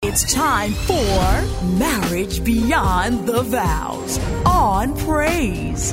It's time for Marriage Beyond the Vows on Praise.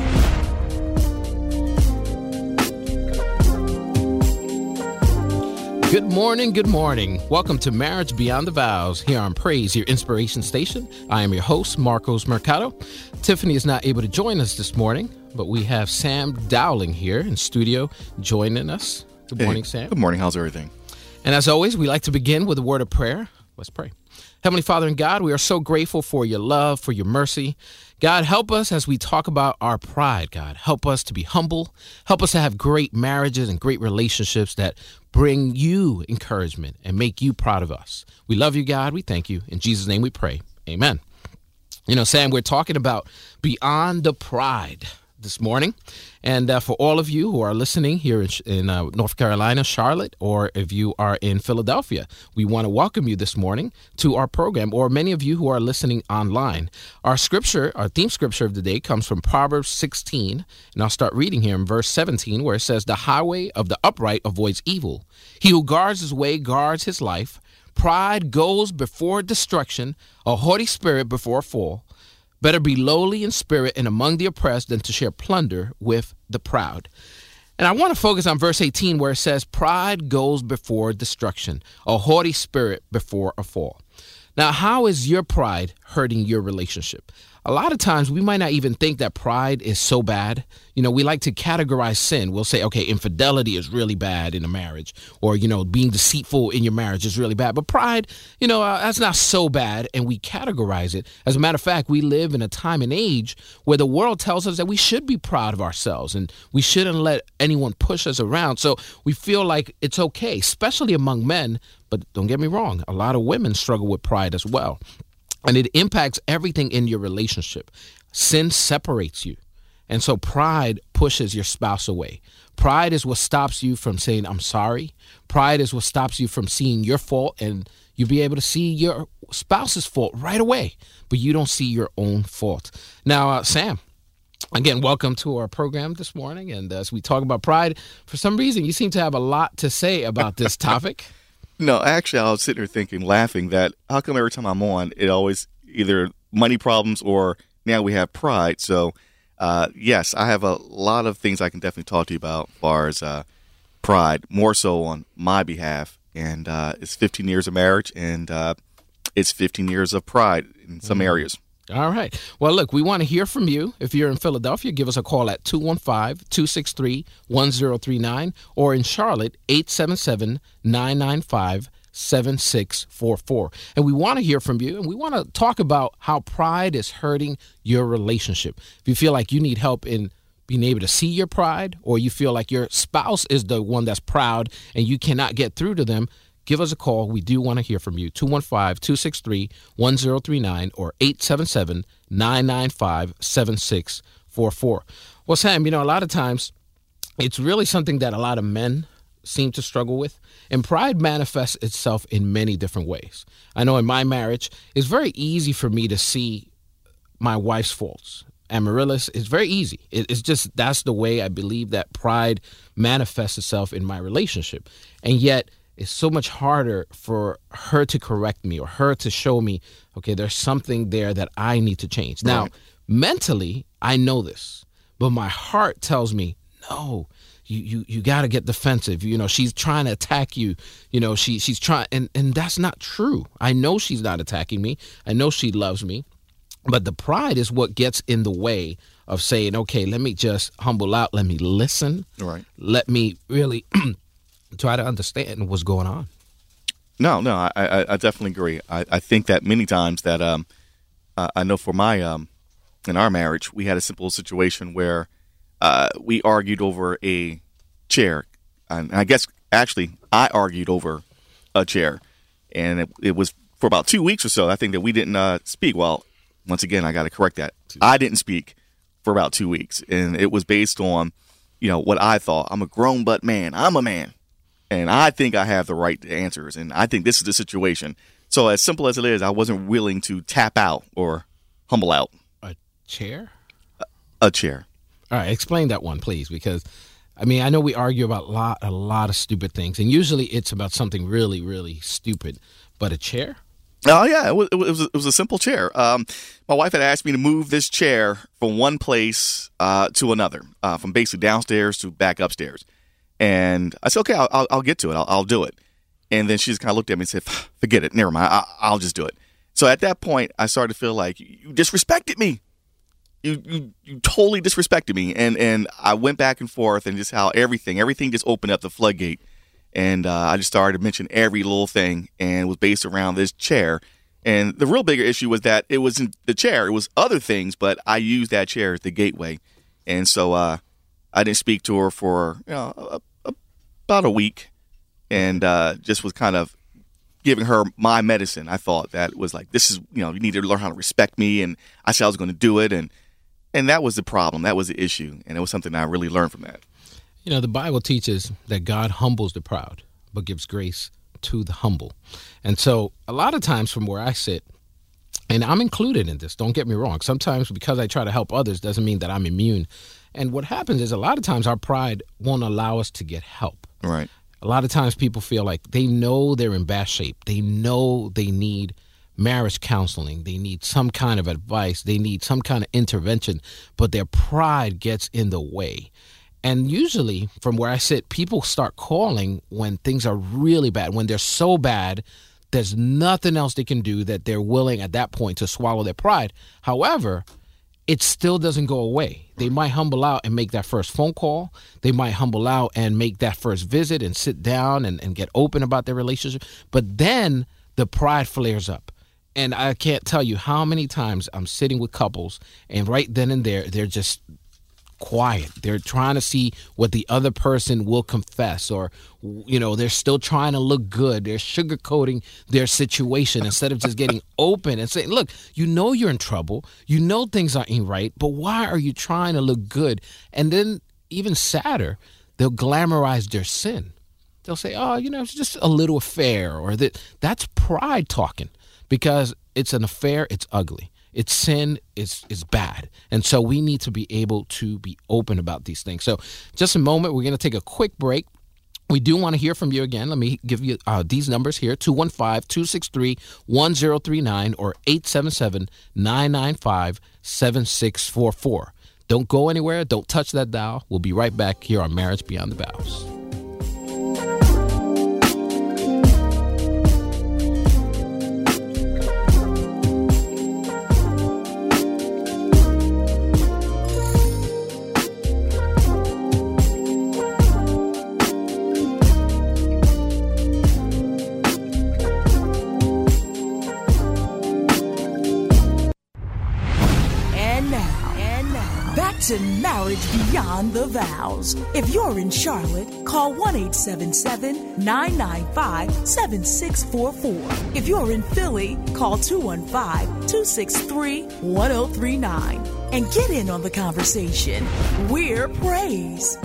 Good morning, good morning. Welcome to Marriage Beyond the Vows here on Praise, your inspiration station. I am your host, Marcos Mercado. Tiffany is not able to join us this morning, but we have Sam Dowling here in studio joining us. Good morning, Sam. Good morning. How's everything? And as always, we like to begin with a word of prayer. Let's pray. Heavenly Father and God, we are so grateful for your love, for your mercy. God, help us as we talk about our pride, God. Help us to be humble. Help us to have great marriages and great relationships that bring you encouragement and make you proud of us. We love you, God. We thank you. In Jesus' name we pray. Amen. You know, Sam, we're talking about beyond the pride this morning. And for all of you who are listening here in North Carolina, Charlotte, or if you are in Philadelphia, we want to welcome you this morning to our program, or many of you who are listening online. Our theme scripture of the day comes from Proverbs 16, and I'll start reading here in verse 17, where it says, "The highway of the upright avoids evil. He who guards his way guards his life. Pride goes before destruction, a haughty spirit before a fall. Better be lowly in spirit and among the oppressed than to share plunder with the proud." And I want to focus on verse 18 where it says, "Pride goes before destruction, a haughty spirit before a fall." Now, how is your pride hurting your relationship? A lot of times we might not even think that pride is so bad. You know, we like to categorize sin. We'll say, okay, infidelity is really bad in a marriage, or, you know, being deceitful in your marriage is really bad. But pride, you know, that's not so bad, and we categorize it. As a matter of fact, we live in a time and age where the world tells us that we should be proud of ourselves and we shouldn't let anyone push us around. So we feel like it's okay, especially among men. But don't get me wrong, a lot of women struggle with pride as well. And it impacts everything in your relationship. Sin separates you. And so pride pushes your spouse away. Pride is what stops you from saying, "I'm sorry." Pride is what stops you from seeing your fault, and you'll be able to see your spouse's fault right away, but you don't see your own fault. Now, Sam, again, welcome to our program this morning. And as we talk about pride, for some reason, you seem to have a lot to say about this topic. No, actually, I was sitting there thinking, laughing, that how come every time I'm on, it always either money problems or now we have pride. So, yes, I have a lot of things I can definitely talk to you about as far as pride, more so on my behalf. And it's 15 years of marriage, and it's 15 years of pride in some areas. All right. Well, look, we want to hear from you. If you're in Philadelphia, give us a call at 215-263-1039, or in Charlotte, 877-995-7644. And we want to hear from you, and we want to talk about how pride is hurting your relationship. If you feel like you need help in being able to see your pride, or you feel like your spouse is the one that's proud and you cannot get through to them, give us a call. We do want to hear from you. 215-263-1039 or 877-995-7644. Well, Sam, you know, a lot of times it's really something that a lot of men seem to struggle with. And pride manifests itself in many different ways. I know in my marriage, it's very easy for me to see my wife's faults. Amaryllis, it's very easy. It's just, that's the way I believe that pride manifests itself in my relationship. And yet, it's so much harder for her to correct me or her to show me, okay, there's something there that I need to change. Now, Right. Mentally, I know this, but my heart tells me, no, you got to get defensive. You know, she's trying to attack you. You know, she's trying, and that's not true. I know she's not attacking me. I know she loves me, but the pride is what gets in the way of saying, okay, let me just humble out. Let me listen. Right. Let me really try to understand what's going on. No, I definitely agree. I think that many times that I know for my in our marriage, we had a simple situation where we argued over a chair. And I guess actually I argued over a chair. And it was for about 2 weeks or so, I think, that we didn't speak. Well, once again, I got to correct that. I didn't speak for about 2 weeks. And it was based on, you know, what I thought. I'm a grown butt man. I'm a man. And I think I have the right answers. And I think this is the situation. So as simple as it is, I wasn't willing to tap out or humble out. A chair? A chair. All right, explain that one, please, because, I mean, I know we argue about a lot of stupid things, and usually it's about something really, really stupid, but a chair? Oh yeah, it was a simple chair. My wife had asked me to move this chair from one place to another, from basically downstairs to back upstairs, and I said, okay, I'll get to it. I'll do it. And then she just kind of looked at me and said, forget it, never mind, I'll just do it. So at that point, I started to feel like you disrespected me. You totally disrespected me, and I went back and forth, and just how everything just opened up the floodgate. And I just started to mention every little thing, and it was based around this chair. And the real bigger issue was that it wasn't the chair; it was other things. But I used that chair as the gateway, and so I didn't speak to her for about a week, and just was kind of giving her my medicine. I thought that was like, this is, you need to learn how to respect me, and I said I was going to do it, and that was the problem. That was the issue, and it was something I really learned from that. The Bible teaches that God humbles the proud, but gives grace to the humble. And so a lot of times from where I sit, and I'm included in this, don't get me wrong, sometimes because I try to help others doesn't mean that I'm immune. And what happens is a lot of times our pride won't allow us to get help. Right. A lot of times people feel like they know they're in bad shape. They know they need marriage counseling. They need some kind of advice. They need some kind of intervention, but their pride gets in the way. And usually, from where I sit, people start calling when things are really bad, when they're so bad, there's nothing else they can do, that they're willing at that point to swallow their pride. However, it still doesn't go away. They might humble out and make that first phone call. They might humble out and make that first visit and sit down and get open about their relationship. But then the pride flares up. And I can't tell you how many times I'm sitting with couples, and right then and there, they're just quiet. They're trying to see what the other person will confess, or, they're still trying to look good. They're sugarcoating their situation instead of just getting open and saying, look, you're in trouble. Things aren't right, but why are you trying to look good? And then even sadder, they'll glamorize their sin. They'll say, oh, it's just a little affair, or that's pride talking, because it's an affair. It's ugly. It's sin, is bad. And so we need to be able to be open about these things. So just a moment, we're going to take a quick break. We do want to hear from you again. Let me give you these numbers here, 215-263-1039 or 877-995-7644. Don't go anywhere. Don't touch that dial. We'll be right back here on Marriage Beyond the Vows. To Marriage Beyond the Vows. If you're in Charlotte, call 1-877-995-7644. If you're in Philly, call 215-263-1039 and get in on the conversation. We're Praise.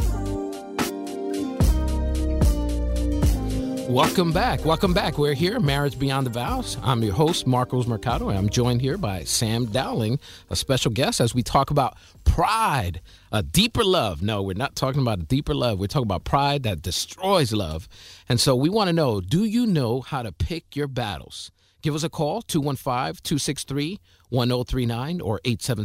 Welcome back. We're here, Marriage Beyond the Vows. I'm your host, Marcos Mercado, and I'm joined here by Sam Dowling, a special guest, as we talk about pride, a deeper love. No, we're not talking about a deeper love. We're talking about pride that destroys love. And so we want to know, do you know how to pick your battles? Give us a call, 215-263-1039 or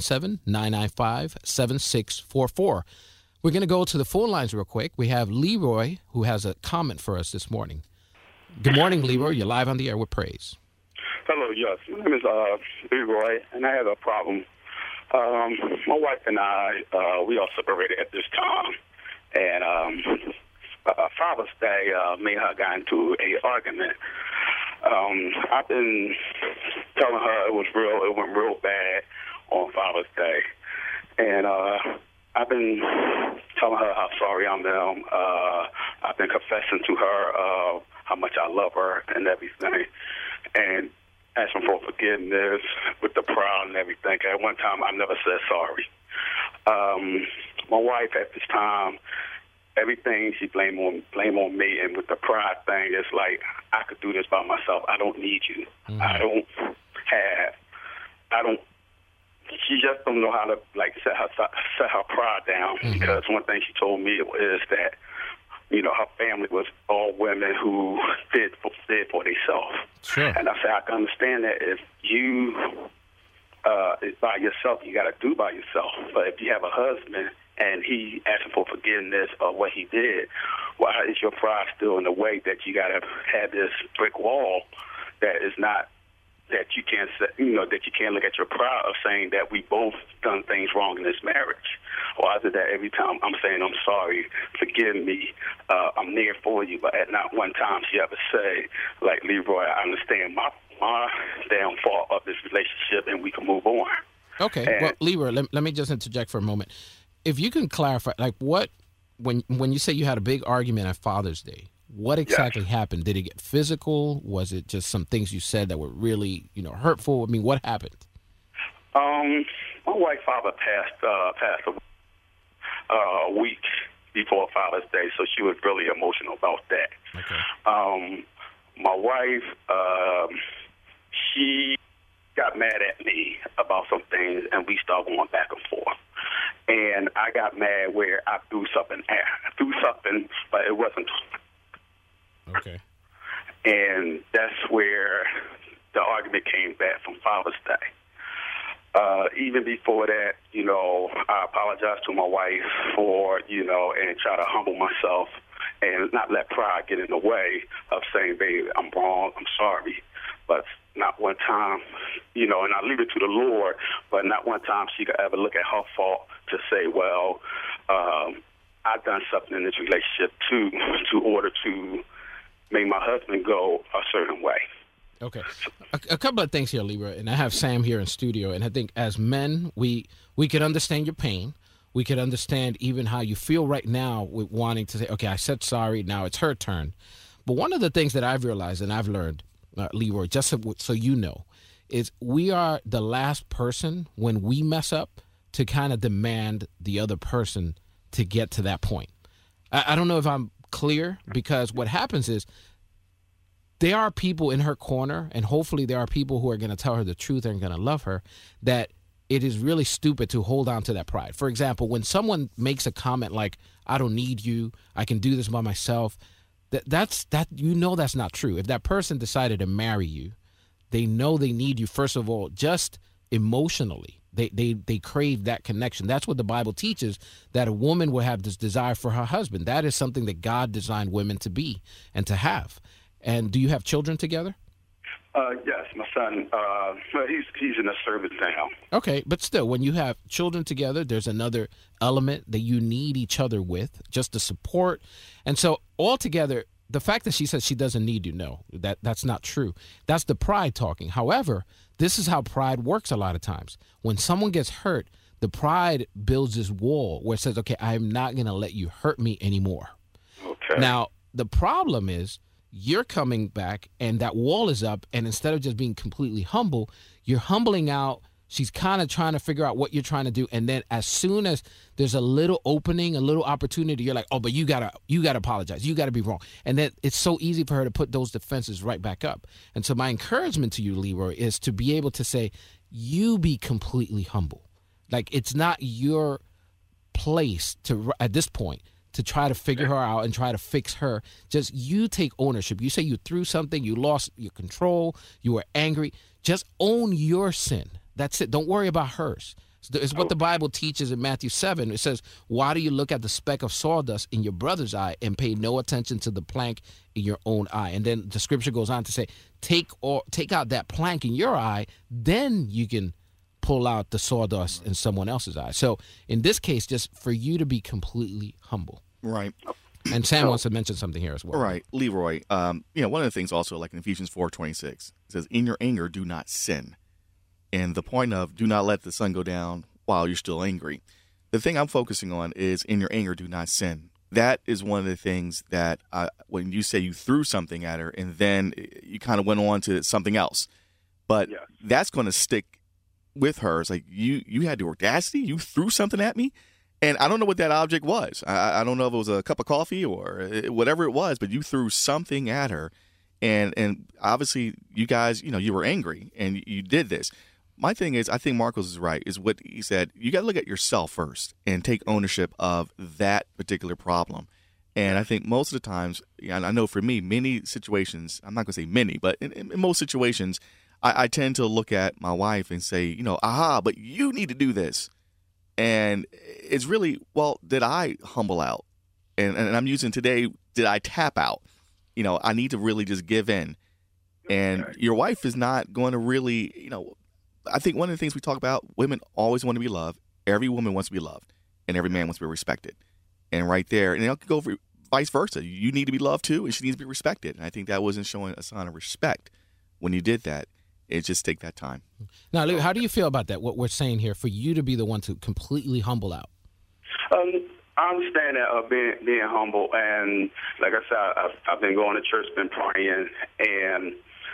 877-995-7644. We're going to go to the phone lines real quick. We have Leroy, who has a comment for us this morning. Good morning, Leroy. You're live on the air with Praise. Hello, yes. My name is Leroy, and I have a problem. My wife and I, we are separated at this time. And Father's Day, me and her got into an argument. I've been telling her it went real bad on Father's Day. And I've been telling her how sorry I am. I've been confessing to her how much I love her and everything, and asking for forgiveness with the pride and everything. At one time, I never said sorry. My wife at this time, everything she blame on me, and with the pride thing, it's like, I could do this by myself. I don't need you. Mm-hmm. She just don't know how to set her pride down. Mm-hmm. Because one thing she told me is that her family was all women who did for themselves. Sure. And I said, I can understand that if you is by yourself, you got to do by yourself. But if you have a husband and he asking for forgiveness of what he did, why is your pride still in the way that you got to have this brick wall that is not, that you can't, that you can't look at your pride of saying that we both done things wrong in this marriage? Why is it that every time I'm saying I'm sorry, forgive me, I'm there for you, but at not one time she ever say, like, Leroy, I understand my downfall of this relationship and we can move on. Okay. Well, Leroy, let me just interject for a moment. If you can clarify, like, what, when you say you had a big argument at Father's Day, what exactly happened? Did it get physical? Was it just some things you said that were really, hurtful? I mean, what happened? My wife's father passed a week before Father's Day, so she was really emotional about that. Okay. My wife, she got mad at me about some things, and we started going back and forth. And I got mad where I threw something at her. I threw something, but it wasn't. Okay. And that's where the argument came back from Father's Day. Even before that, I apologized to my wife for, and try to humble myself and not let pride get in the way of saying, babe, I'm wrong, I'm sorry. But not one time, and I leave it to the Lord, but not one time she could ever look at her fault to say, well, I've done something in this relationship to order to make my husband go a certain way. Okay. A couple of things here, Leroy, and I have Sam here in studio, and I think as men, we could understand your pain. We could understand even how you feel right now with wanting to say, okay, I said sorry, now it's her turn. But one of the things that I've realized and I've learned, Leroy, just so you know, is we are the last person when we mess up to kind of demand the other person to get to that point. I don't know if I'm clear, because what happens is there are people in her corner, and hopefully there are people who are going to tell her the truth and going to love her, that it is really stupid to hold on to that pride. For example, when someone makes a comment like, I don't need you, I can do this by myself, that's not true. If that person decided to marry you, they know they need you, first of all, just emotionally. They crave that connection. That's what the Bible teaches, that a woman will have this desire for her husband. That is something that God designed women to be and to have. And do you have children together? Yes, my son, he's in the service now. Okay, but still, when you have children together, there's another element that you need each other with, just the support. And so altogether, the fact that she says she doesn't need you, no, that's not true. That's the pride talking. However, this is how pride works a lot of times. When someone gets hurt, the pride builds this wall where it says, okay, I'm not going to let you hurt me anymore. Okay. Now, the problem is, you're coming back and that wall is up, and instead of just being completely humble, you're humbling out. She's kind of trying to figure out what you're trying to do, and then as soon as there's a little opening, a little opportunity, you're like, oh, but you gotta apologize, you gotta be wrong, and then it's so easy for her to put those defenses right back up. And so my encouragement to you, Leroy, is to be able to say, you be completely humble. Like, it's not your place to, at this point, to try to figure her out and try to fix her. Just you take ownership. You say you threw something, you lost your control, you were angry. Just own your sin. That's it. Don't worry about hers. It's what the Bible teaches in Matthew 7. It says, why do you look at the speck of sawdust in your brother's eye and pay no attention to the plank in your own eye? And then the scripture goes on to say, take out that plank in your eye, then you can pull out the sawdust in someone else's eye. So in this case, just for you to be completely humble. Right. And Sam wants to mention something here as well. Right. Leroy, one of the things also, like in Ephesians 4:26, it says, in your anger, do not sin. And the point of do not let the sun go down while you're still angry. The thing I'm focusing on is in your anger, do not sin. That is one of the things that when you say you threw something at her and then you kind of went on to something else, but that's going to stick with her. It's like you had the audacity, you threw something at me, and I don't know what that object was. I don't know if it was a cup of coffee or whatever it was, but you threw something at her, and obviously you guys, you were angry and you did this. My thing is, I think Marcos is right, is what he said. You got to look at yourself first and take ownership of that particular problem. And I think most of the times, and I know for me, many situations, I'm not going to say many, but in most situations, I tend to look at my wife and say, aha, but you need to do this. And it's really, well, did I humble out? And I'm using today, did I tap out? I need to really just give in. And your wife is not going to really, I think one of the things we talk about, women always want to be loved. Every woman wants to be loved, and every man wants to be respected. And right there, and it could go for vice versa. You need to be loved too, and she needs to be respected. And I think that wasn't showing a sign of respect when you did that. It just take that time. Now, Lou, how do you feel about that? What we're saying here, for you to be the one to completely humble out. I understand that being humble, and like I said, I've been going to church, been praying, and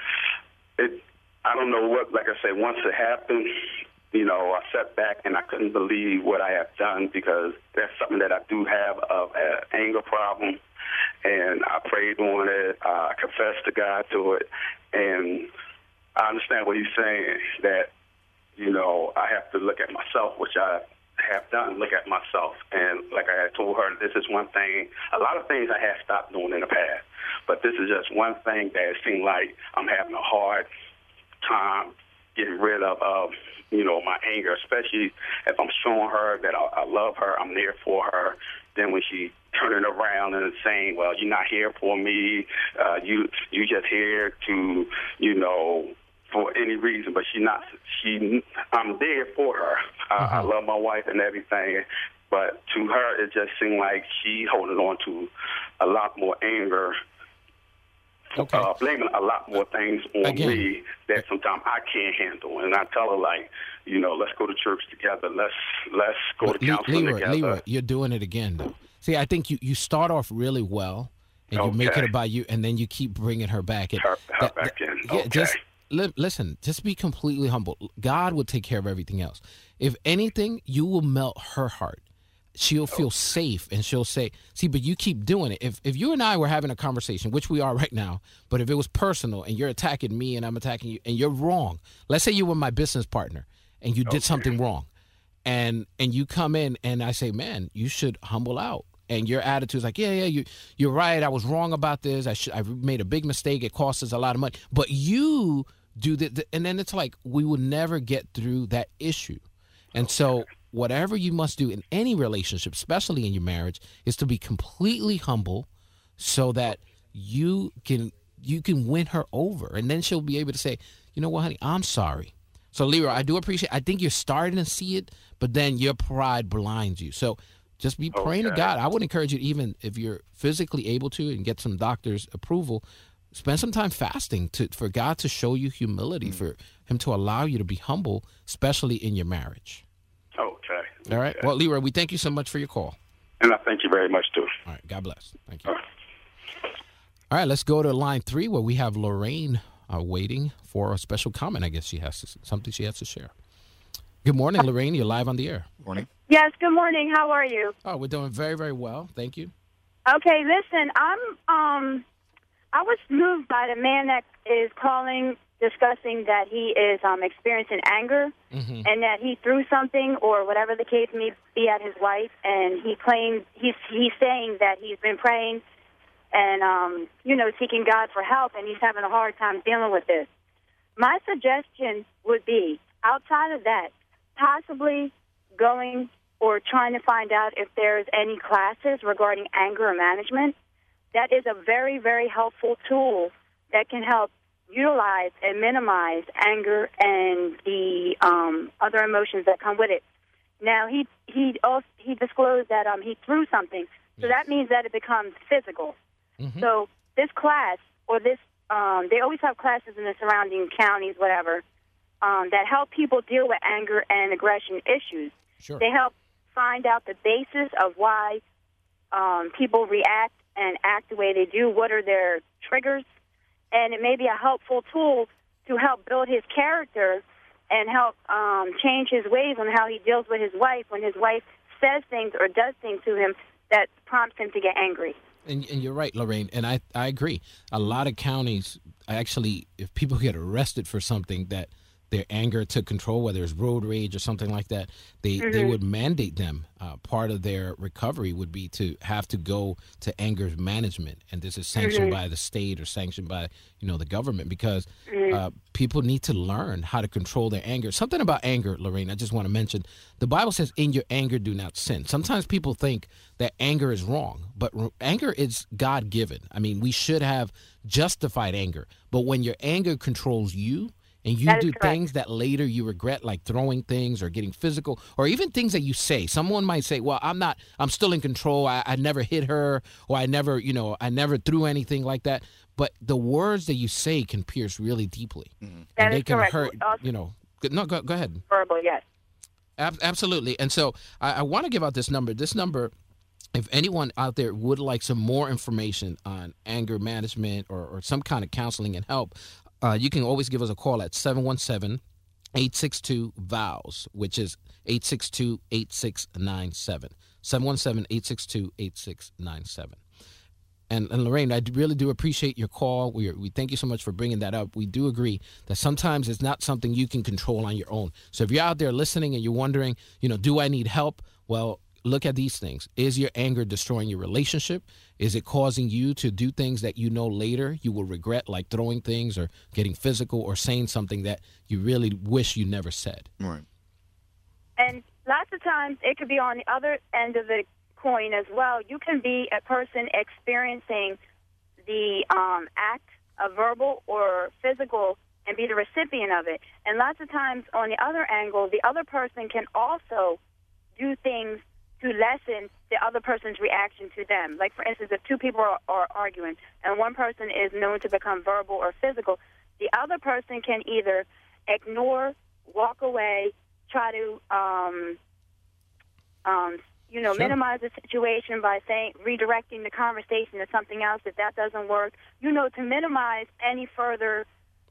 I don't know what. Like I said, once it happened, I sat back and I couldn't believe what I have done, because that's something that I do have an anger problem, and I prayed on it. I confessed to God to it, and I understand what he's saying, that, I have to look at myself, which I have done, look at myself. And like I had told her, this is one thing. A lot of things I have stopped doing in the past, but this is just one thing that it seemed like I'm having a hard time getting rid of, my anger, especially if I'm showing her that I love her, I'm there for her. Then when she turning around and saying, well, you're not here for me, you just here to, for any reason, but I'm there for her. I love my wife and everything, but to her, it just seemed like she holding on to a lot more anger, blaming a lot more things on me that sometimes I can't handle. And I tell her, like, let's go to church together. Let's go to counseling together. Leroy, you're doing it again, though. See, I think you start off really well, and you make it about you, and then you keep bringing her back. Her back in. Yeah, just listen, just be completely humble. God will take care of everything else. If anything, you will melt her heart. She'll feel safe, and she'll say, see, but you keep doing it. If you and I were having a conversation, which we are right now, but if it was personal and you're attacking me and I'm attacking you and you're wrong, let's say you were my business partner and you did something wrong, and you come in and I say, man, you should humble out. And your attitude is like, you're right. I was wrong about this. I made a big mistake. It cost us a lot of money. But you do that, and then it's like we will never get through that issue. And so whatever you must do in any relationship, especially in your marriage, is to be completely humble, so that you can win her over, and then she'll be able to say, you know what, honey, I'm sorry. So, Leroy, I do appreciate. I think you're starting to see it, but then your pride blinds you. So just be praying to God. I would encourage you, even if you're physically able to and get some doctor's approval, spend some time fasting for God to show you humility, for him to allow you to be humble, especially in your marriage. Okay. All right. Well, Leroy, we thank you so much for your call. And I thank you very much, too. All right. God bless. Thank you. All right. Let's go to line 3, where we have Lorraine waiting for a special comment. I guess she has something she has to share. Good morning, Lorraine. You're live on the air. Morning. Yes, good morning. How are you? Oh, we're doing very, very well. Thank you. Okay, listen, I was moved by the man that is calling, discussing that he is experiencing anger, and that he threw something or whatever the case may be at his wife, and he claims he's saying that he's been praying and seeking God for help, and he's having a hard time dealing with this. My suggestion would be, outside of that, possibly going or trying to find out if there's any classes regarding anger management. That is a very, very helpful tool that can help utilize and minimize anger and the other emotions that come with it. Now, he disclosed that he threw something, so that means that it becomes physical. So this class, or this, they always have classes in the surrounding counties, whatever, that help people deal with anger and aggression issues. Sure. They help find out the basis of why people react and act the way they do, what are their triggers, and it may be a helpful tool to help build his character and help change his ways on how he deals with his wife when his wife says things or does things to him that prompts him to get angry. And you're right, Lorraine, and I agree. A lot of counties, actually, if people get arrested for something that their anger took control, whether it's road rage or something like that, they would mandate them. Part of their recovery would be to have to go to anger management, and this is sanctioned by the state or sanctioned by the government, because people need to learn how to control their anger. Something about anger, Lorraine, I just want to mention. The Bible says, "In your anger, do not sin." Sometimes people think that anger is wrong, but anger is God-given. I mean, we should have justified anger, but when your anger controls you, and you do things that later you regret, like throwing things or getting physical, or even things that you say. Someone might say, well, I'm still in control. I never hit her, or I never threw anything like that. But the words that you say can pierce really deeply. And they can correct. hurt, No, go ahead. Verbal, yes. Absolutely. And so I want to give out this number. This number, if anyone out there would like some more information on anger management or some kind of counseling and help, you can always give us a call at 717-862-VOWS, which is 862-8697. 717-862-8697. And Lorraine, I really do appreciate your call. We thank you so much for bringing that up. We do agree that sometimes it's not something you can control on your own. So if you're out there listening and you're wondering, do I need help? Well, look at these things. Is your anger destroying your relationship? Is it causing you to do things that later you will regret, like throwing things or getting physical or saying something that you really wish you never said? Right. And lots of times it could be on the other end of the coin as well. You can be a person experiencing the act of verbal or physical and be the recipient of it. And lots of times on the other angle, the other person can also do things to lessen the other person's reaction to them. Like, for instance, if two people are arguing and one person is known to become verbal or physical, the other person can either ignore, walk away, try to, Sure. minimize the situation by redirecting the conversation to something else if that doesn't work, to minimize any further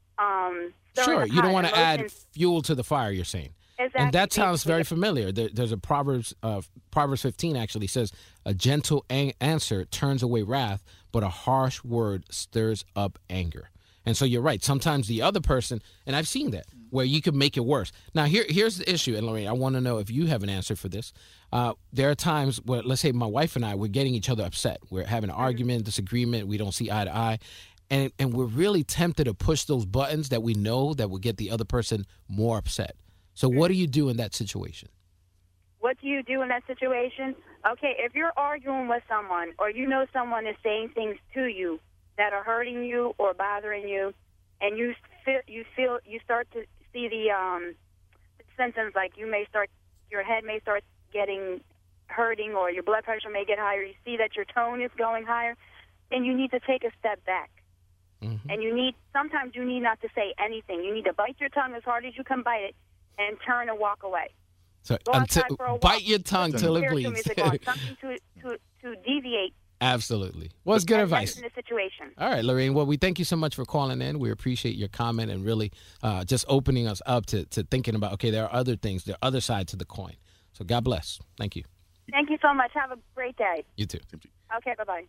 Sure, you don't want to add fuel to the fire, you're saying. Exactly. And that sounds very familiar. There's a Proverbs 15 actually says, a gentle answer turns away wrath, but a harsh word stirs up anger. And so you're right. Sometimes the other person, and I've seen that, where you could make it worse. Now, here's the issue, and Lorraine, I want to know if you have an answer for this. There are times where, let's say my wife and I, we're getting each other upset. We're having an argument, disagreement. We don't see eye to eye. And we're really tempted to push those buttons that we know that will get the other person more upset. So what do you do in that situation? What do you do in that situation? Okay, if you're arguing with someone or someone is saying things to you that are hurting you or bothering you, and you start to see the symptoms, like your head may start getting hurting, or your blood pressure may get higher. You see that your tone is going higher, then you need to take a step back. Mm-hmm. And sometimes you need not to say anything. You need to bite your tongue as hard as you can bite it, and turn and walk away. So bite your tongue till it bleeds. Something to deviate. Absolutely. Well, it's good advice. In the situation. All right, Lorraine. Well, we thank you so much for calling in. We appreciate your comment and really just opening us up to thinking about, okay, there are other things, there are other sides to the coin. So God bless. Thank you. Thank you so much. Have a great day. You too. Okay, bye-bye.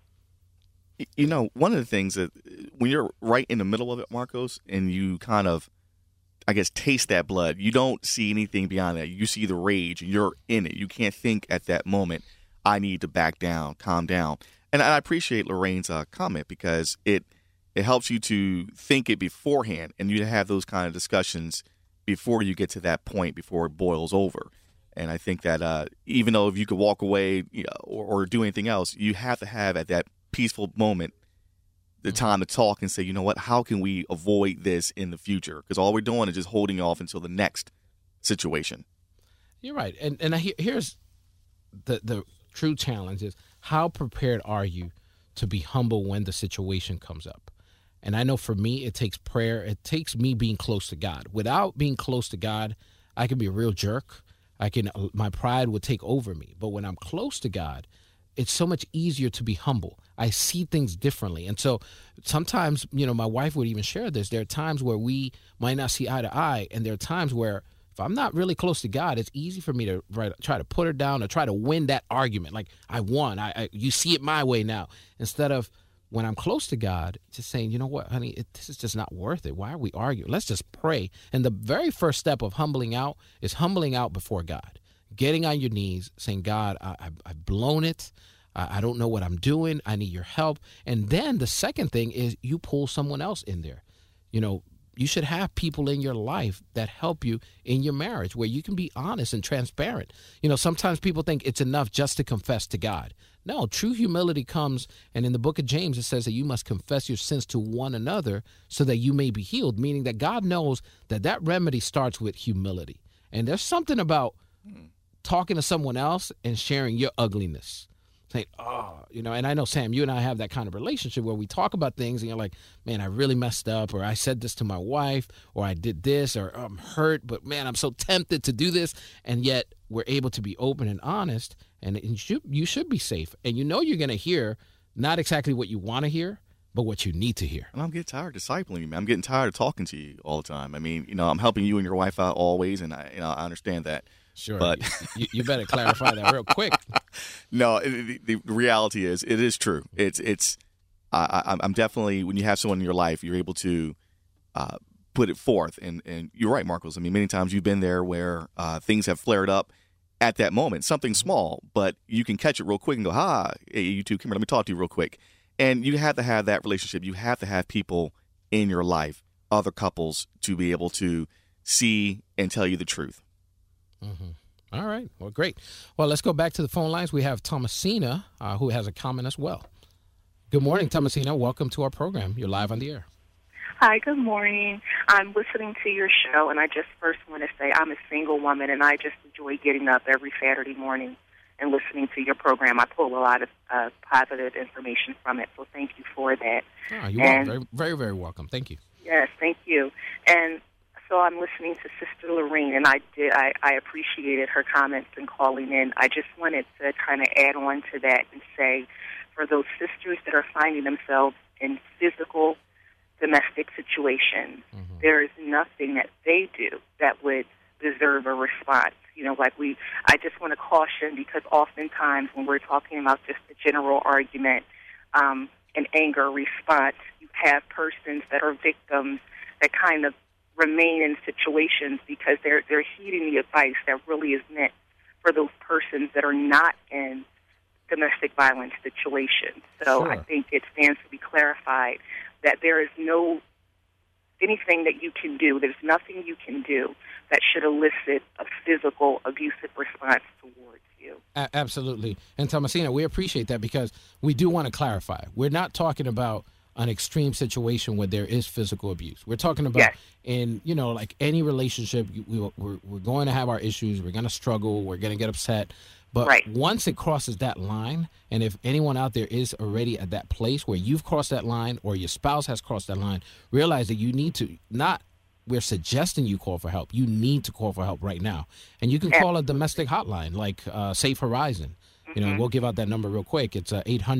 One of the things that when you're right in the middle of it, Marcos, and you kind of, I guess, taste that blood, you don't see anything beyond that. You see the rage, and you're in it. You can't think at that moment, I need to back down, calm down. And I appreciate Lorraine's comment, because it helps you to think it beforehand, and you to have those kind of discussions before you get to that point, before it boils over. And I think that even though if you could walk away or do anything else, you have to have at that peaceful moment the time to talk and say, you know what, how can we avoid this in the future? Because all we're doing is just holding off until the next situation. You're right. And here's the true challenge is, how prepared are you to be humble when the situation comes up? And I know for me, it takes prayer. It takes me being close to God. Without being close to God, I can be a real jerk. My pride would take over me. But when I'm close to God, it's so much easier to be humble. I see things differently. And so sometimes, my wife would even share this. There are times where we might not see eye to eye. And there are times where if I'm not really close to God, it's easy for me to try to put her down or try to win that argument. Like, I won. You see it my way now. Instead of when I'm close to God, just saying, you know what, honey, this is just not worth it. Why are we arguing? Let's just pray. And the very first step of humbling out is humbling out before God, getting on your knees, saying, God, I've blown it. I don't know what I'm doing. I need your help. And then the second thing is you pull someone else in there. You know, you should have people in your life that help you in your marriage where you can be honest and transparent. You know, sometimes people think it's enough just to confess to God. No, true humility comes, and in the book of James, it says that you must confess your sins to one another so that you may be healed, meaning that God knows that remedy starts with humility. And there's something about talking to someone else and sharing your ugliness. Saying, and I know, Sam, you and I have that kind of relationship where we talk about things and you're like, man, I really messed up, or I said this to my wife, or I did this, or I'm hurt, but man, I'm so tempted to do this. And yet we're able to be open and honest, and you should be safe. And you know you're going to hear not exactly what you want to hear, but what you need to hear. And I'm getting tired of discipling you, man. I'm getting tired of talking to you all the time. I mean, I'm helping you and your wife out always, and I understand that. Sure, but you better clarify that real quick. No, the reality is, it is true. I'm definitely, when you have someone in your life, you're able to put it forth. And you're right, Marcos. I mean, many times you've been there where things have flared up at that moment, something small, but you can catch it real quick and go, hey, you two, come here, let me talk to you real quick. And you have to have that relationship. You have to have people in your life, other couples, to be able to see and tell you the truth. Mm-hmm. All right. Well, great. Well, let's go back to the phone lines. We have Thomasina, who has a comment as well. Good morning, Thomasina. Welcome to our program. You're live on the air. Hi, good morning. I'm listening to your show, and I just first want to say I'm a single woman, and I just enjoy getting up every Saturday morning and listening to your program. I pull a lot of positive information from it, so thank you for that. Oh, you're welcome. Very, very, very welcome. Thank you. Yes, thank you. And so I'm listening to Sister Lorraine, and I appreciated her comments and calling in. I just wanted to kind of add on to that and say, for those sisters that are finding themselves in physical domestic situations, there is nothing that they do that would deserve a response. I just want to caution, because oftentimes when we're talking about just the general argument, an anger response, you have persons that are victims that kind of remain in situations because they're heeding the advice that really is meant for those persons that are not in domestic violence situations. So sure. I think it stands to be clarified that there is no anything that you can do, there's nothing you can do that should elicit a physical abusive response towards you. Absolutely. And Thomasina, we appreciate that, because we do want to clarify. We're not talking about an extreme situation where there is physical abuse. We're talking about in, like any relationship, we're going to have our issues. We're going to struggle. We're going to get upset. But once it crosses that line, and if anyone out there is already at that place where you've crossed that line or your spouse has crossed that line, realize that you need to we're suggesting you call for help. You need to call for help right now. And you can call a domestic hotline like Safe Horizon. We'll give out that number real quick. It's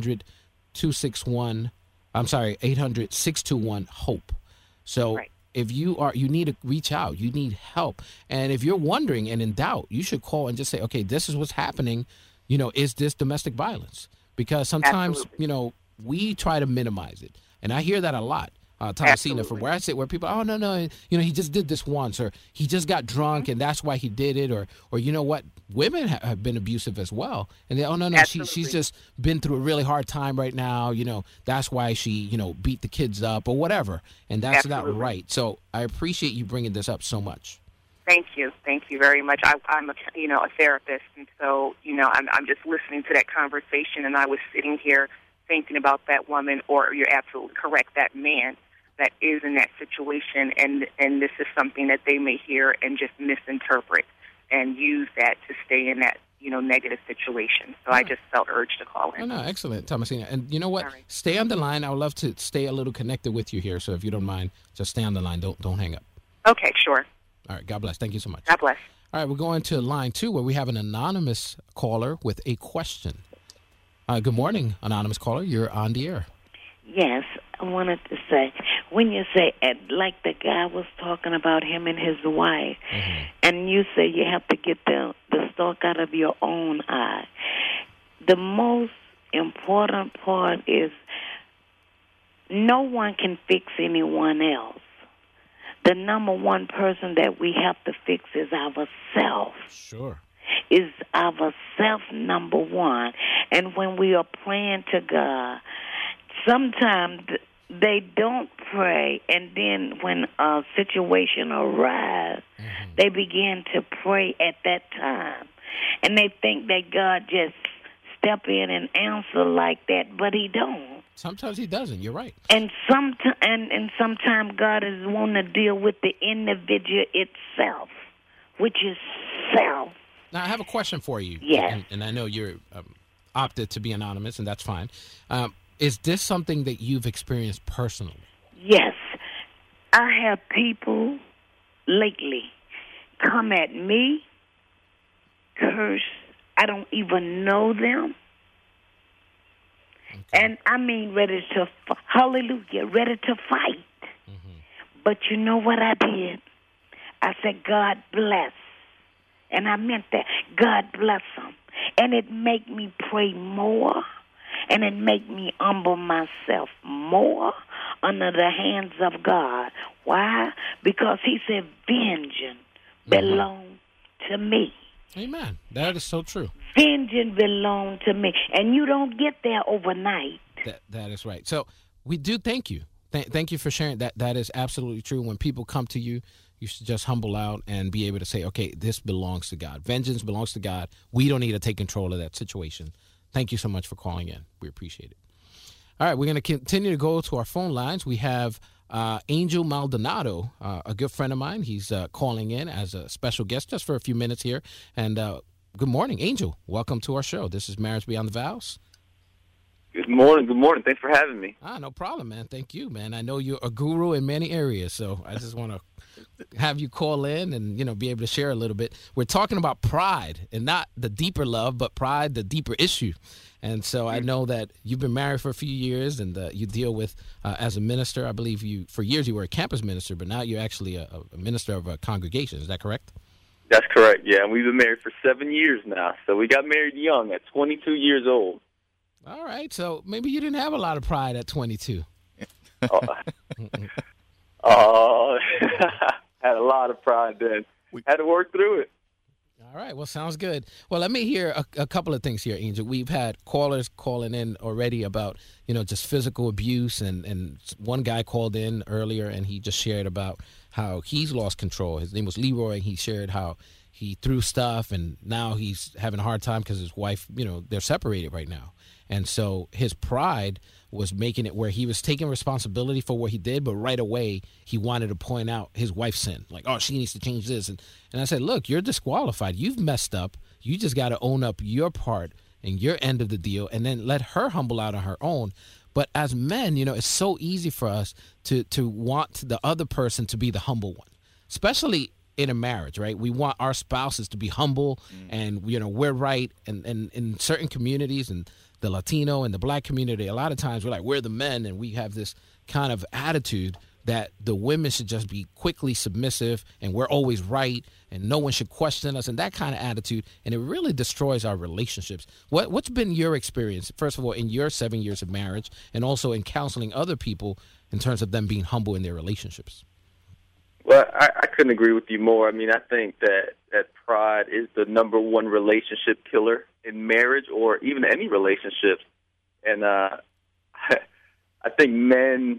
800-621-HOPE. So if you need to reach out, you need help. And if you're wondering and in doubt, you should call and just say, okay, this is what's happening. Is this domestic violence? Because sometimes, we try to minimize it. And I hear that a lot. Thomasina, from where I sit, where people, oh, no, he just did this once, or he just got drunk and that's why he did it, or you know what, women have been abusive as well, and they, she's just been through a really hard time right now, that's why she, beat the kids up or whatever, and that's not right. So I appreciate you bringing this up so much. Thank you very much. I'm a therapist, and so I'm just listening to that conversation, and I was sitting here thinking about that woman, or you're absolutely correct, that man that is in that situation, and this is something that they may hear and just misinterpret and use that to stay in that negative situation. So I just felt urged to call in. Oh, no, excellent, Thomasina. And you know what? Right. Stay on the line. I would love to stay a little connected with you here. So if you don't mind, just stay on the line. Don't hang up. Okay, sure. All right. God bless. Thank you so much. God bless. All right. We're going to line 2 where we have an anonymous caller with a question. Good morning, anonymous caller. You're on the air. Yes, I wanted to say, when you say, like the guy was talking about him and his wife, and you say you have to get the stalk out of your own eye, the most important part is no one can fix anyone else. The number one person that we have to fix is ourselves. Sure. Is ourself number one. And when we are praying to God, sometimes they don't pray, and then when a situation arises, they begin to pray at that time. And they think that God just step in and answer like that, but he don't. Sometimes he doesn't. You're right. And sometimes God is wanting to deal with the individual itself, which is self. Now, I have a question for you. Yes. And I know you're opted to be anonymous, and that's fine. Is this something that you've experienced personally? Yes. I have people lately come at me, curse. I don't even know them. Okay. And I mean ready to fight. Mm-hmm. But you know what I did? I said, God bless. And I meant that. God bless them. And it make me pray more. And it make me humble myself more under the hands of God. Why? Because he said, vengeance belong to me. Amen. That is so true. Vengeance belong to me. And you don't get there overnight. That is right. So we do thank you. Thank you for sharing that. That is absolutely true. When people come to you, you should just humble out and be able to say, okay, this belongs to God. Vengeance belongs to God. We don't need to take control of that situation. Thank you so much for calling in. We appreciate it. All right, we're going to continue to go to our phone lines. We have Angel Maldonado, a good friend of mine. He's calling in as a special guest just for a few minutes here. And good morning, Angel. Welcome to our show. This is Marriage Beyond the Vows. Good morning. Good morning. Thanks for having me. No problem, man. Thank you, man. I know you're a guru in many areas, so I just want to have you call in and, be able to share a little bit. We're talking about pride, and not the deeper love, but pride, the deeper issue. And so I know that you've been married for a few years, and you deal with, as a minister, I believe for years you were a campus minister, but now you're actually a minister of a congregation. Is that correct? That's correct, yeah. And we've been married for 7 years now. So we got married young at 22 years old. All right. So maybe you didn't have a lot of pride at 22. Had a lot of pride then. We had to work through it. All right. Well, sounds good. Well, let me hear a couple of things here, Angel. We've had callers calling in already about, just physical abuse. And one guy called in earlier, and he just shared about how he's lost control. His name was Leroy. He shared how he threw stuff, and now he's having a hard time because his wife, they're separated right now. And so his pride was making it where he was taking responsibility for what he did, but right away he wanted to point out his wife's sin. Like, oh, she needs to change this. And I said, look, you're disqualified. You've messed up. You just got to own up your part and your end of the deal, and then let her humble out on her own. But as men, it's so easy for us to want the other person to be the humble one, especially in a marriage, right? We want our spouses to be humble and, we're right. And in certain communities and the Latino and the black community, a lot of times we're like, we're the men, and we have this kind of attitude that the women should just be quickly submissive and we're always right and no one should question us, and that kind of attitude, and it really destroys our relationships. What's been your experience, first of all, in your 7 years of marriage, and also in counseling other people in terms of them being humble in their relationships? Well, I couldn't agree with you more. I mean, I think that pride is the number one relationship killer in marriage or even any relationships. And I think men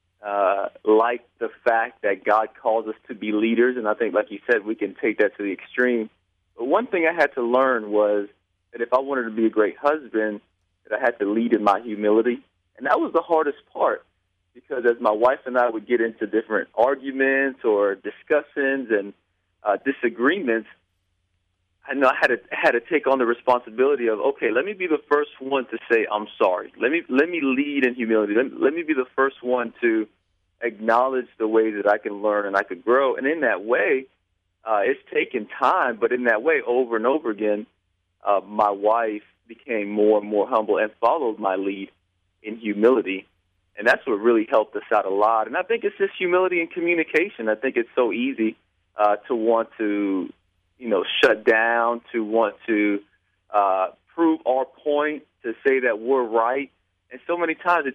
like the fact that God calls us to be leaders. And I think, like you said, we can take that to the extreme. But one thing I had to learn was that if I wanted to be a great husband, that I had to lead in my humility. And that was the hardest part. Because as my wife and I would get into different arguments or discussions and disagreements, I know I had to take on the responsibility of, okay, let me be the first one to say I'm sorry. Let me lead in humility. Let me be the first one to acknowledge the way that I can learn and I could grow. And in that way, it's taken time, but in that way, over and over again, my wife became more and more humble and followed my lead in humility. And that's what really helped us out a lot. And I think it's just humility and communication. I think it's so easy to want to, shut down, to want to prove our point, to say that we're right. And so many times it just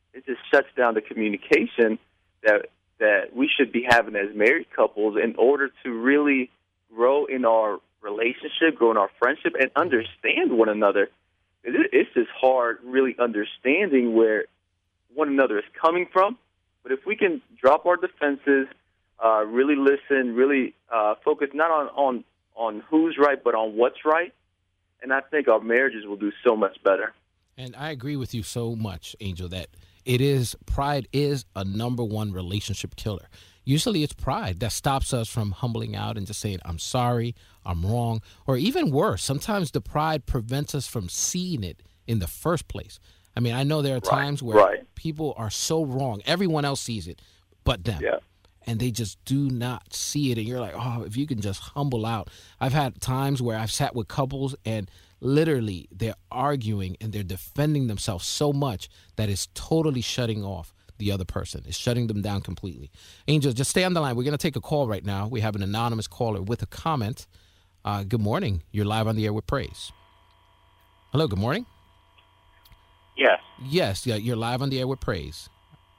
it just shuts down the communication that we should be having as married couples in order to really grow in our relationship, grow in our friendship, and understand one another. It's just hard really understanding where one another is coming from. But if we can drop our defenses, really listen, really focus not on who's right, but on what's right, and I think our marriages will do so much better. And I agree with you so much, Angel, that pride is a number one relationship killer. Usually it's pride that stops us from humbling out and just saying, I'm sorry, I'm wrong, or even worse, sometimes the pride prevents us from seeing it in the first place. I mean, I know there are times where people are so wrong. Everyone else sees it but them. Yeah. And they just do not see it. And you're like, oh, if you can just humble out. I've had times where I've sat with couples and literally they're arguing and they're defending themselves so much that it's totally shutting off the other person. It's shutting them down completely. Angel, just stay on the line. We're going to take a call right now. We have an anonymous caller with a comment. Good morning. You're live on the air with Praise. Hello, good morning. Yes. Yes, yeah, you're live on the air with Praise.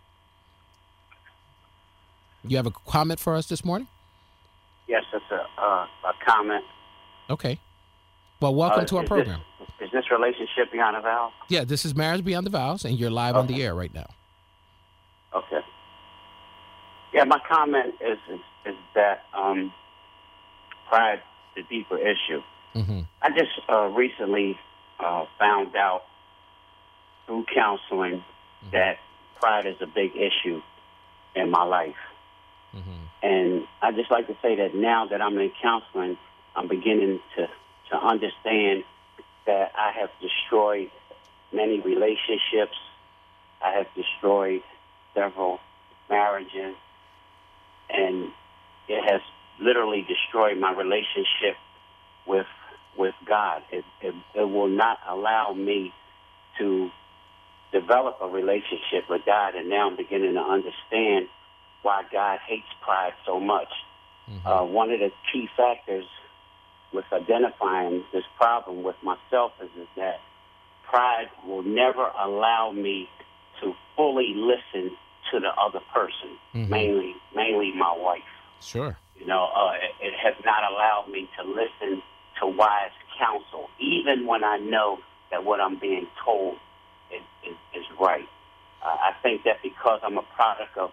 You have a comment for us this morning? Yes, it's a comment. Okay. Well, welcome to our program. Is this Relationship Beyond the Vows? Yeah, this is Marriage Beyond the Vows, and you're live on the air right now. Okay. Yeah, my comment is that pride is a deeper issue. Mm-hmm. I just recently found out through counseling that pride is a big issue in my life. Mm-hmm. And I just like to say that now that I'm in counseling, I'm beginning to understand that I have destroyed many relationships. I have destroyed several marriages, and it has literally destroyed my relationship with God. It will not allow me to develop a relationship with God, and now I'm beginning to understand why God hates pride so much. Mm-hmm. One of the key factors with identifying this problem with myself is that pride will never allow me to fully listen to the other person, mm-hmm. mainly my wife. Sure. You know, it has not allowed me to listen to wise counsel, even when I know that what I'm being told is right. I think that because I'm a product of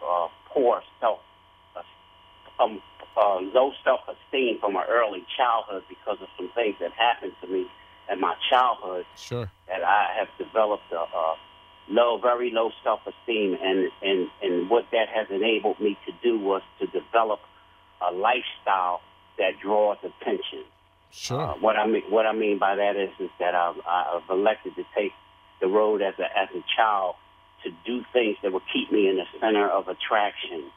low self-esteem from an early childhood because of some things that happened to me in my childhood, sure, that I have developed very low self-esteem, and what that has enabled me to do was to develop a lifestyle that draws attention. Sure. What I mean by that is that I've elected to take the road as a child to do things that would keep me in the center of attraction.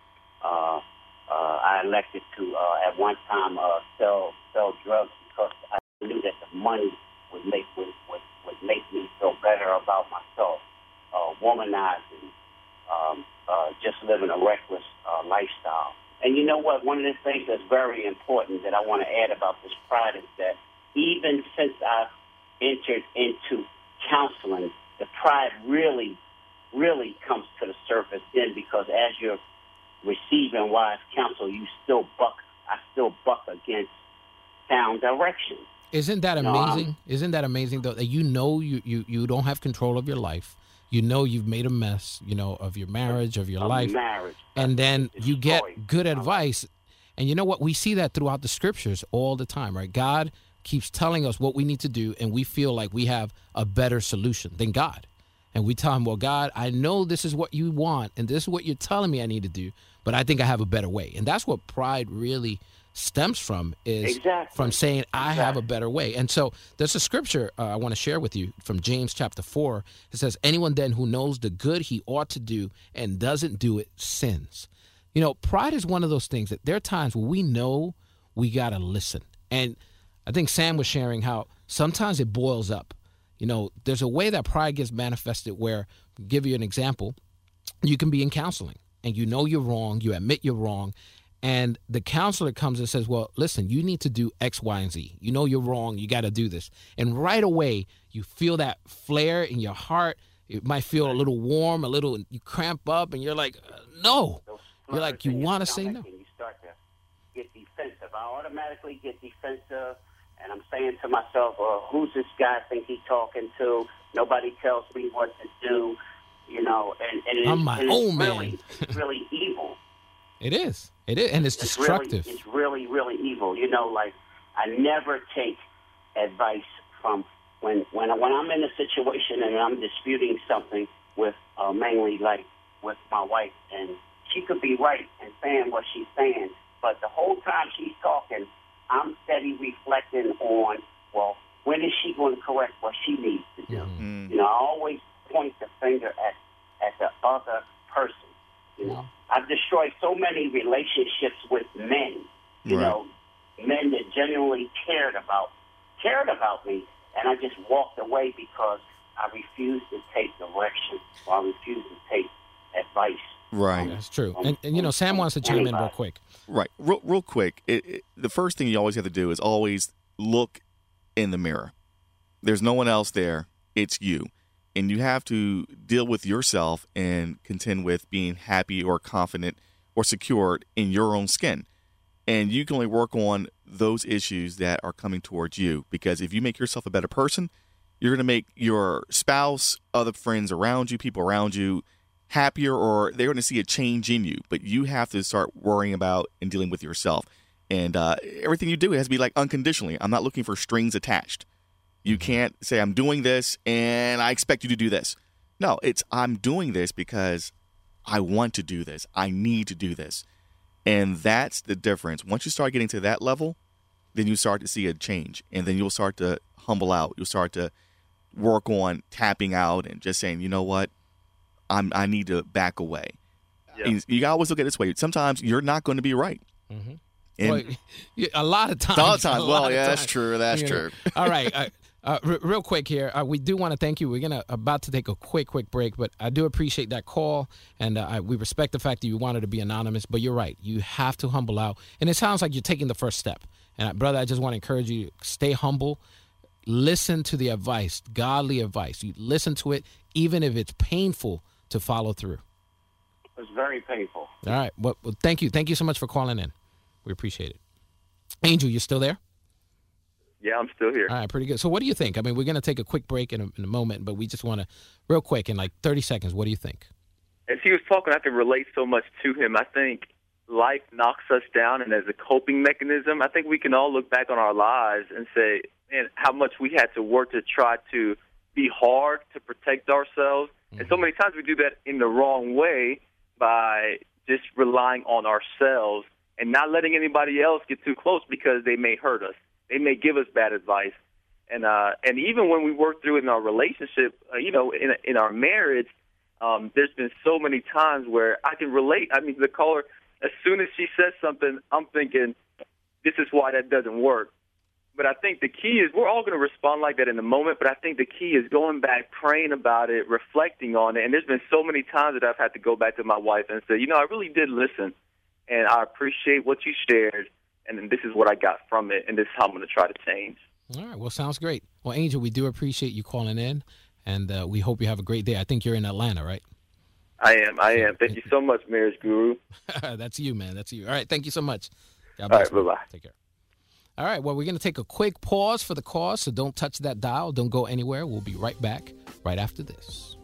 I elected to at one time sell drugs because I knew that the money would make me feel better about myself. Womanizing, just living a reckless lifestyle. And you know what? One of the things that's very important that I want to add about this pride is that even since I've entered into counseling, the pride really comes to the surface then, because as you're receiving wise counsel, I still buck against sound direction. Isn't that amazing? Isn't that amazing, though, that you don't have control of your life? You know you've made a mess, of your marriage, of your life. And then you get good advice. And you know what? We see that throughout the scriptures all the time, right? God keeps telling us what we need to do, and we feel like we have a better solution than God. And we tell him, well, God, I know this is what you want, and this is what you're telling me I need to do, but I think I have a better way. And that's what pride really stems from, is from saying, I have a better way. And so there's a scripture I want to share with you from James chapter 4. It says, anyone then who knows the good he ought to do and doesn't do it sins. Pride is one of those things that there are times where we know we got to listen. And I think Sam was sharing how sometimes it boils up. There's a way that pride gets manifested where, I'll give you an example, you can be in counseling and you're wrong, you admit you're wrong, and the counselor comes and says, well, listen, you need to do X, Y, and Z. You're wrong, you got to do this. And right away, you feel that flare in your heart. it might feel a little warm, you cramp up, and you're like, no. You're like, you want to say no. And you start to get defensive. I automatically get defensive, and I'm saying to myself, who's this guy I think he's talking to? Nobody tells me what to do, and I'm my own man. It's really evil. It is, and it's destructive. It's really, really evil. I never take advice from when I'm in a situation and I'm disputing something with mainly like with my wife, and she could be right in saying what she's saying, but the whole time she's talking, I'm steady reflecting on, well, when is she going to correct what she needs to do? Mm-hmm. I always point the finger at the other person. I've destroyed so many relationships with men, men that genuinely cared about me, and I just walked away because I refused to take direction, or I refused to take advice. Right. That's true. And Sam wants to chime in real quick. Right. Real quick. The first thing you always have to do is always look in the mirror. There's no one else there. It's you. And you have to deal with yourself and contend with being happy or confident or secured in your own skin. And you can only work on those issues that are coming towards you, because if you make yourself a better person, you're going to make your spouse, other friends around you, people around you happier, or they're going to see a change in you. But you have to start worrying about and dealing with yourself. And everything you do has to be like unconditionally. I'm not looking for strings attached. You can't say, I'm doing this and I expect you to do this. No, it's I'm doing this because I want to do this. I need to do this. And that's the difference. Once you start getting to that level, then you start to see a change. And then you'll start to humble out. You'll start to work on tapping out and just saying, you know what? I need to back away. Yeah. You always look at it this way. Sometimes you're not going to be right. Mm-hmm. A lot of times. Well, yeah, that's true. That's true. All right. Real quick here, we do want to thank you. We're about to take a quick break, but I do appreciate that call, and we respect the fact that you wanted to be anonymous, but you're right. You have to humble out, and it sounds like you're taking the first step. And, brother, I just want to encourage you to stay humble. Listen to the advice, godly advice. You listen to it, even if it's painful to follow through. It's very painful. All right. Well, thank you. Thank you so much for calling in. We appreciate it. Angel, you still there? Yeah, I'm still here. All right, pretty good. So what do you think? I mean, we're going to take a quick break in a moment, but we just want to, real quick, in like 30 seconds, what do you think? As he was talking, I could relate so much to him. I think life knocks us down, and as a coping mechanism, I think we can all look back on our lives and say, man, how much we had to work to try to be hard to protect ourselves. Mm-hmm. And so many times we do that in the wrong way by just relying on ourselves and not letting anybody else get too close because they may hurt us. They may give us bad advice. And even when we work through it in our relationship, in our marriage, there's been so many times where I can relate. I mean, the caller, as soon as she says something, I'm thinking, this is why that doesn't work. But I think the key is we're all going to respond like that in the moment, but I think the key is going back, praying about it, reflecting on it. And there's been so many times that I've had to go back to my wife and say, I really did listen, and I appreciate what you shared, and this is what I got from it, and this is how I'm going to try to change. All right. Well, sounds great. Well, Angel, we do appreciate you calling in, and we hope you have a great day. I think you're in Atlanta, right? I am. Thank you so much, Marriage Guru. That's you, man. That's you. All right. Thank you so much. God bless. All right. Bye-bye. Take care. All right. Well, we're going to take a quick pause for the cause, so don't touch that dial. Don't go anywhere. We'll be right back right after this.